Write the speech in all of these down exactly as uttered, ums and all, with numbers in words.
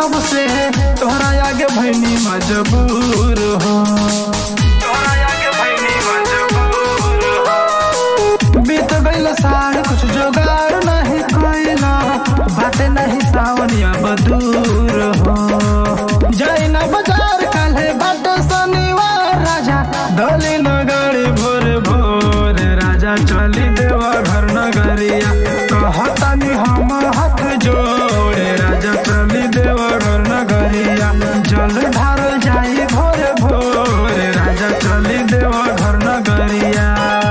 जब से तोहरा आगे भैनी मजबूर हो, तोहरा आगे भैनी मजबूर हो। बीत गइल साल कुछ जुगाड़ नहीं कोइला, बाटे नहीं सावनिया बदूर हो। जाइना बाजार काले बाटे शनिवार, राजा दली न गाड़ी भोर भोर, राजा चली देवा घर नगरिया कहतानी हम हाथ जोड़े, राजा चली देवा घर नगरिया जल ढारल जाई भोरे भोरे, राजा चली देवा घर नगरिया।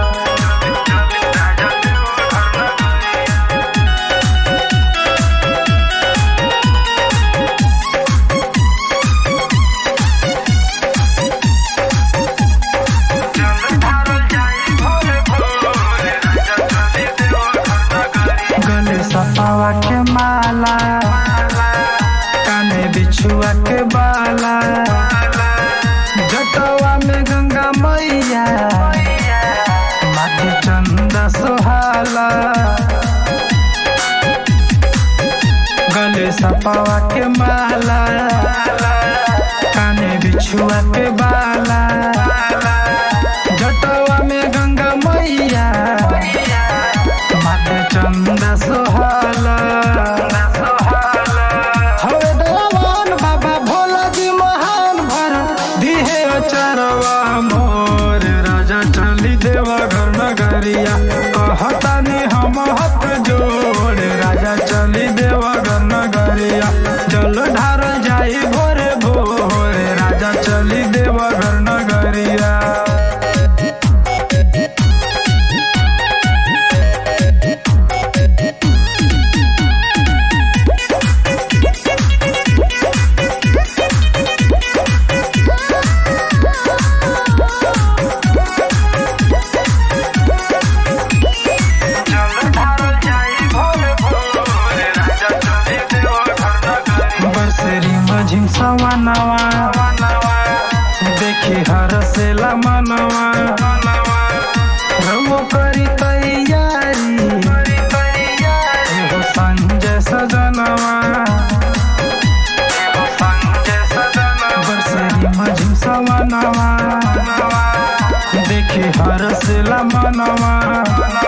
सपावा के माला काने बिछुआ के बाला, जटवा में गंगा मैया माथे चंदा सोहाला। गले सपावा के माला काने बिछुआ के बाला, जटवा में गंगा मैया माथे चंदा सोहाला। हवे दयावान बाबा भोला जी महान, भर दिहे अचरवा मोर, राजा चली देवा घर नगरिया कहतानी हम हाथ जोड़े, राजा चली देवा घर नगरिया जल ढारल जाई भोरे भोरे, राजा चली देवा घर नगरिया। झिमसवा नवा देखी हर सेला मनवा, रवो करी तैयारी एहो संजय सजनवा, बरसेरी मझिमसवा नवा देखी हर सेला मनवा।